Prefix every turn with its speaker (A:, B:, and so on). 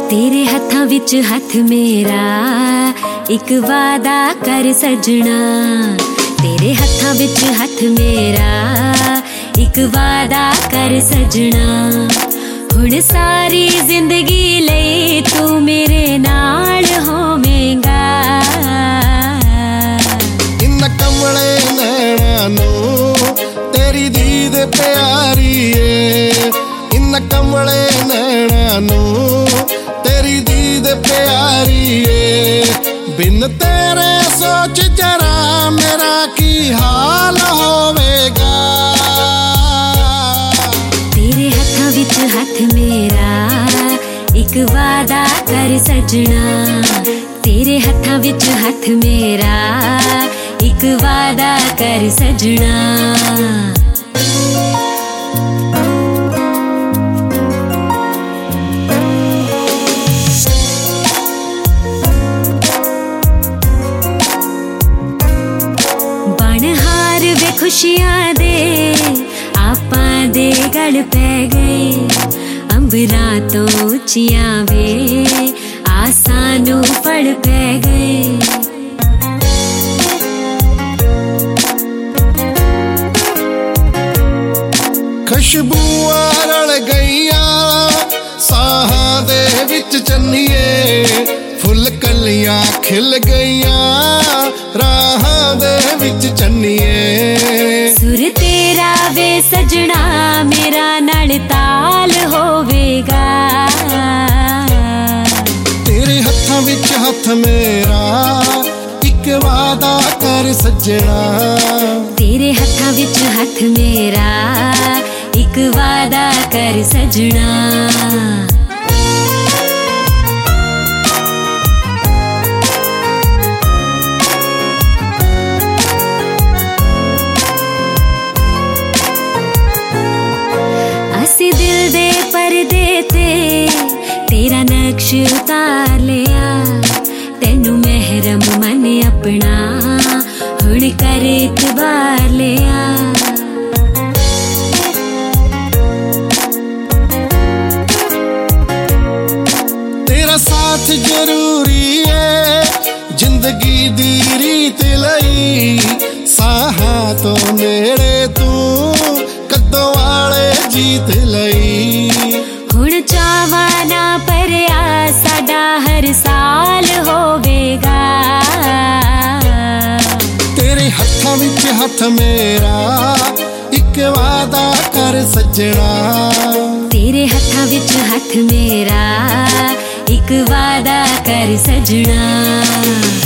A: तेरे हत्थां विच हथ मेरा, एक वादा कर सजना। तेरे हत्थां विच हथ मेरा, एक वादा कर सजना। हुण सारी जिंदगी लई तू मेरे नाल होवेगा।
B: इन कमले नैना नूं तेरी दीद प्यारी है। इन कमले नैना नूं तेरी दीद प्यारी है। बिन तेरे सोच जरा मेरा की हाल होवेगा।
A: तेरे हत्थां विच हथ मेरा, एक वादा कर सजना। तेरे हत्थां विच हथ मेरा, एक वादा कर सजना। खुशियां दे आपां दे गल पै गए। अंबरां तो उचियां वे आसां नूं फड़ पै गए।
B: खुशबूआं रल गईयां साहां दे विच चन्निए। फुल कलियां खिल गईयां राहां दे विच चन्निए।
A: सुर तेरा वे सजना मेरा नाल ताल होवेगा।
B: तेरे हत्थां विच हथ मेरा, एक वादा कर सजना।
A: तेरे हत्थां विच हथ मेरा, एक वादा कर सजना। दिल दे पर्दे ते तेरा नक्श उतार लिया। तेनू महरम मन अपना हुण कर इतबार लिया।
B: तेरा साथ जरूरी है जिंदगी दी रीत लई। साहां तो नेड़े तू कद्दों वाले जीत लई।
A: हुण चावां ना परया साडा हर साल होवेगा।
B: तेरे हत्थां विच हथ मेरा, एक वादा कर सजना।
A: तेरे हत्थां विच हथ मेरा, एक वादा कर सजना।